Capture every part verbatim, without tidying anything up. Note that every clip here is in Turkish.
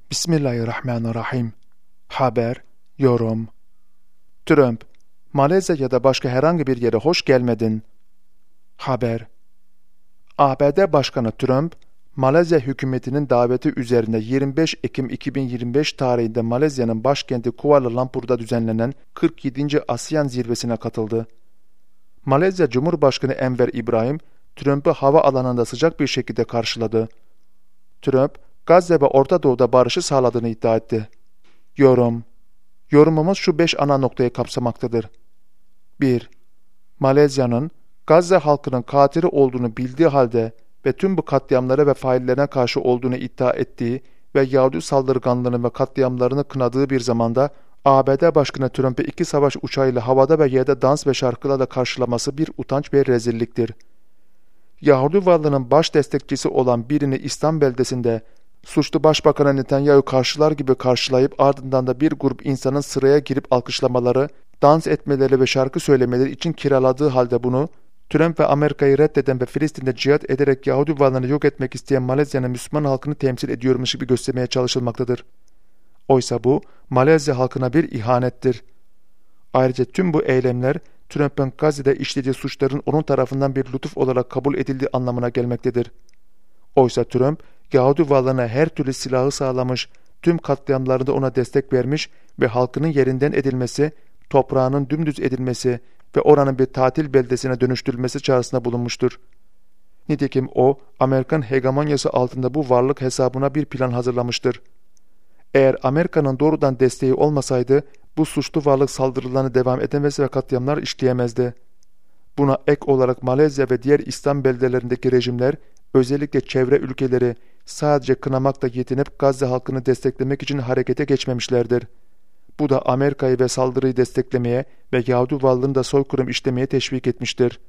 Bismillahirrahmanirrahim. Haber, yorum. Trump, Malezya ya da başka herhangi bir yere hoş gelmedin. Haber. A B D Başkanı Trump, Malezya hükümetinin daveti üzerine yirmi beş Ekim iki bin yirmi beş tarihinde Malezya'nın başkenti Kuala Lumpur'da düzenlenen kırk yedinci ASEAN zirvesine katıldı. Malezya Cumhurbaşkanı Enver İbrahim, Trump'ı hava alanında sıcak bir şekilde karşıladı. Trump, Gazze ve Orta Doğu'da barışı sağladığını iddia etti. Yorum. Yorumumuz şu beş ana noktayı kapsamaktadır. bir. Malezya'nın Gazze halkının katili olduğunu bildiği halde ve tüm bu katliamlara ve faillerine karşı olduğunu iddia ettiği ve Yahudi saldırganlığını ve katliamlarını kınadığı bir zamanda A B D Başkanı Trump'ı iki savaş uçağıyla havada ve yerde dans ve şarkılarla karşılaması bir utanç ve rezilliktir. Yahudi varlığının baş destekçisi olan birini İslam beldesinde suçlu Başbakanı Netanyahu karşılar gibi karşılayıp ardından da bir grup insanın sıraya girip alkışlamaları, dans etmeleri ve şarkı söylemeleri için kiraladığı halde bunu, Trump ve Amerika'yı reddeden ve Filistin'de cihat ederek Yahudi varlığını yok etmek isteyen Malezya'nın Müslüman halkını temsil ediyormuş gibi göstermeye çalışılmaktadır. Oysa bu, Malezya halkına bir ihanettir. Ayrıca tüm bu eylemler, Trump'ın Gazze'de işlediği suçların onun tarafından bir lütuf olarak kabul edildiği anlamına gelmektedir. Oysa Trump, Yahudi varlığına her türlü silahı sağlamış, tüm katliamlarında ona destek vermiş ve halkının yerinden edilmesi, toprağının dümdüz edilmesi ve oranın bir tatil beldesine dönüştürülmesi çağrısında bulunmuştur. Nitekim o, Amerikan hegemonyası altında bu varlık hesabına bir plan hazırlamıştır. Eğer Amerika'nın doğrudan desteği olmasaydı, bu suçlu varlık saldırılarına devam edemez ve katliamlar işleyemezdi. Buna ek olarak Malezya ve diğer İslam beldelerindeki rejimler, özellikle çevre ülkeleri sadece kınamakla yetinip Gazze halkını desteklemek için harekete geçmemişlerdir. Bu da Amerika'yı ve saldırıyı desteklemeye ve Yahudi varlığını da soykırım işlemeye teşvik etmiştir.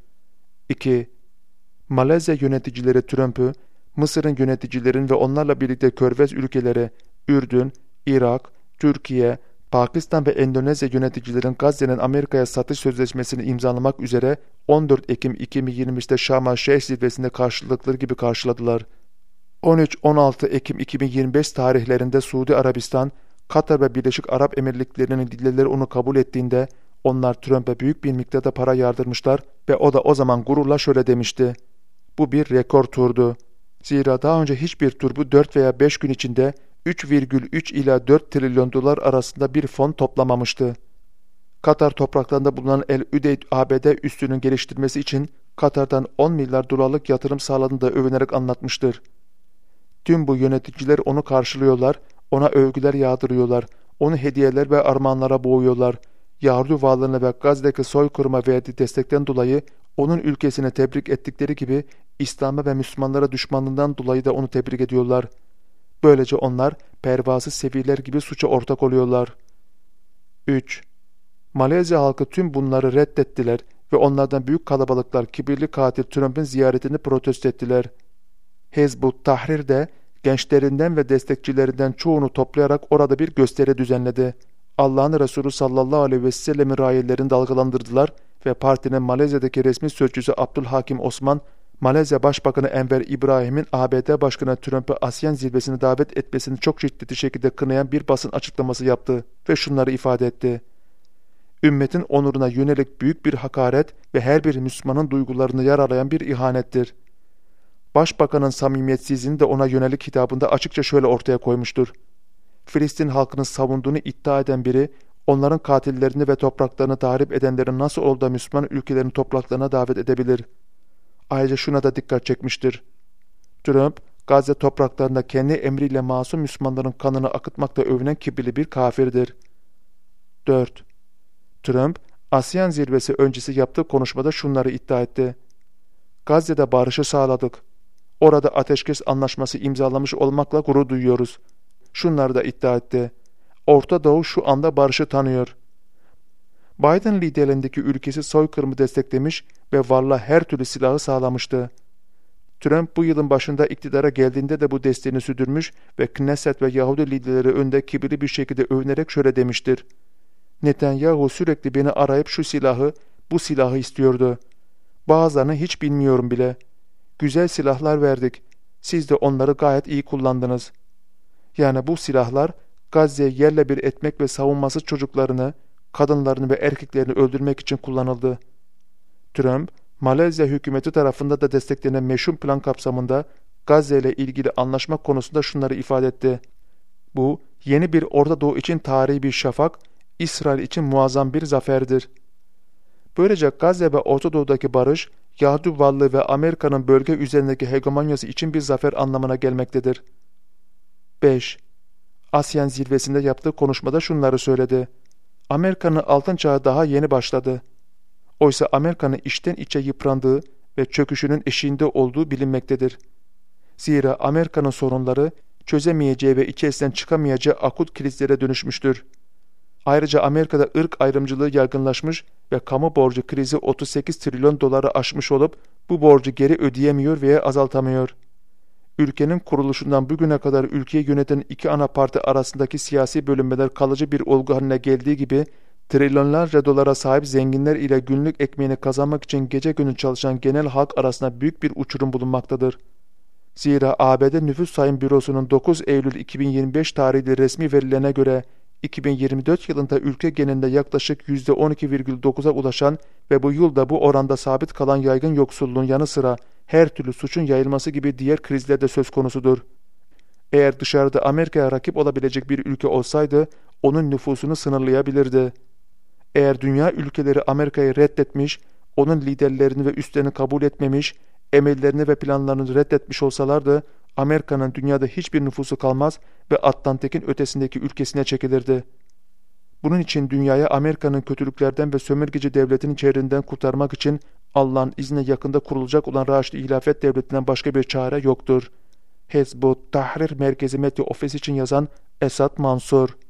iki. Malezya yöneticileri Trump'ı, Mısır'ın yöneticilerin ve onlarla birlikte Körfez ülkeleri, Ürdün, Irak, Türkiye, Pakistan ve Endonezya yöneticilerin Gazze'nin Amerika'ya satış sözleşmesini imzalamak üzere on dört Ekim iki bin yirmi üçte Şarm el-Şeyh zirvesinde karşılıkları gibi karşıladılar. on üç on altı Ekim iki bin yirmi beş tarihlerinde Suudi Arabistan, Katar ve Birleşik Arap Emirlikleri'nin liderleri onu kabul ettiğinde onlar Trump'a büyük bir miktarda para yardırmışlar ve o da o zaman gururla şöyle demişti: "Bu bir rekor turdu. Zira daha önce hiçbir tur bu dört veya beş gün içinde üç virgül üç ila dört trilyon dolar arasında bir fon toplamamıştı." Katar topraklarında bulunan El Üdeyd A B D üssünün geliştirmesi için Katar'dan on milyar dolarlık yatırım sağladığını da övünerek anlatmıştır. Tüm bu yöneticiler onu karşılıyorlar, ona övgüler yağdırıyorlar, onu hediyeler ve armağanlara boğuyorlar. Yahudi varlığına ve Gazze'deki soykırıma verdiği destekten dolayı onun ülkesini tebrik ettikleri gibi İslam'a ve Müslümanlara düşmanlığından dolayı da onu tebrik ediyorlar. Böylece onlar pervasız sefiler gibi suça ortak oluyorlar. üç. Malezya halkı tüm bunları reddettiler ve onlardan büyük kalabalıklar kibirli katil Trump'ın ziyaretini protesto ettiler. Hizbut Tahrir de gençlerinden ve destekçilerinden çoğunu toplayarak orada bir gösteri düzenledi. Allah'ın Resulü sallallahu aleyhi ve sellem'in rayelerini dalgalandırdılar ve partinin Malezya'daki resmi sözcüsü Abdülhakim Osman, Malezya Başbakanı Enver İbrahim'in A B D Başkanı Trump'ı ASEAN zirvesine davet etmesini çok şiddetli şekilde kınayan bir basın açıklaması yaptı ve şunları ifade etti: "Ümmetin onuruna yönelik büyük bir hakaret ve her bir Müslümanın duygularını yaralayan bir ihanettir." Başbakanın samimiyetsizliğini de ona yönelik hitabında açıkça şöyle ortaya koymuştur: "Filistin halkını savunduğunu iddia eden biri, onların katillerini ve topraklarını tahrip edenlerin nasıl oldu da Müslüman ülkelerin topraklarına davet edebilir?" Ayrıca şuna da dikkat çekmiştir: Trump, Gazze topraklarında kendi emriyle masum Müslümanların kanını akıtmakla övünen kibirli bir kafirdir. dört. Trump, ASEAN zirvesi öncesi yaptığı konuşmada şunları iddia etti: "Gazze'de barışı sağladık. Orada ateşkes anlaşması imzalamış olmakla gurur duyuyoruz." Şunları da iddia etti: "Orta Doğu şu anda barışı tanıyor." Biden liderliğindeki ülkesi soykırımı desteklemiş ve varlığa her türlü silahı sağlamıştı. Trump bu yılın başında iktidara geldiğinde de bu desteğini sürdürmüş ve Knesset ve Yahudi liderleri önünde kibirli bir şekilde övünerek şöyle demiştir: "Netanyahu sürekli beni arayıp şu silahı, bu silahı istiyordu. Bazılarını hiç bilmiyorum bile. Güzel silahlar verdik. Siz de onları gayet iyi kullandınız. Yani bu silahlar Gazze'yi yerle bir etmek ve savunmasız çocuklarını, kadınlarını ve erkeklerini öldürmek için kullanıldı. Trump, Malezya hükümeti tarafında da desteklenen meşhum plan kapsamında Gazze ile ilgili anlaşma konusunda şunları ifade etti. Bu, yeni bir Orta Doğu için tarihi bir şafak, İsrail için muazzam bir zaferdir. Böylece Gazze ve Orta Doğu'daki barış, Yahudi varlığı ve Amerika'nın bölge üzerindeki hegemonyası için bir zafer anlamına gelmektedir. beş. ASEAN zirvesinde yaptığı konuşmada şunları söyledi. Amerika'nın altın çağı daha yeni başladı. Oysa Amerika'nın içten içe yıprandığı ve çöküşünün eşiğinde olduğu bilinmektedir. Zira Amerika'nın sorunları çözemeyeceği ve içerisinden çıkamayacağı akut krizlere dönüşmüştür. Ayrıca Amerika'da ırk ayrımcılığı yaygınlaşmış ve kamu borcu krizi otuz sekiz trilyon doları aşmış olup bu borcu geri ödeyemiyor veya azaltamıyor. Ülkenin kuruluşundan bugüne kadar ülkeyi yöneten iki ana parti arasındaki siyasi bölünmeler kalıcı bir olgu haline geldiği gibi trilyonlarca dolara sahip zenginler ile günlük ekmeğini kazanmak için gece gündüz çalışan genel halk arasında büyük bir uçurum bulunmaktadır. Zira A B D Nüfus Sayım Bürosu'nun dokuz Eylül iki bin yirmi beş tarihli resmi verilerine göre iki bin yirmi dört yılında ülke genelinde yaklaşık yüzde on iki virgül dokuza ulaşan ve bu yılda bu oranda sabit kalan yaygın yoksulluğun yanı sıra her türlü suçun yayılması gibi diğer krizler de söz konusudur. Eğer dışarıda Amerika'ya rakip olabilecek bir ülke olsaydı onun nüfusunu sınırlayabilirdi. Eğer dünya ülkeleri Amerika'yı reddetmiş, onun liderlerini ve üstlerini kabul etmemiş, emellerini ve planlarını reddetmiş olsalardı, Amerika'nın dünyada hiçbir nüfusu kalmaz ve Atlantik'in ötesindeki ülkesine çekilirdi. Bunun için dünyaya Amerika'nın kötülüklerden ve sömürgeci devletin çevrinden kurtarmak için Allah'ın izniyle yakında kurulacak olan Raşidi İlafet Devleti'nden başka bir çare yoktur. Hizbut Tahrir Merkezi Medya Ofisi için yazan Esat Mansur.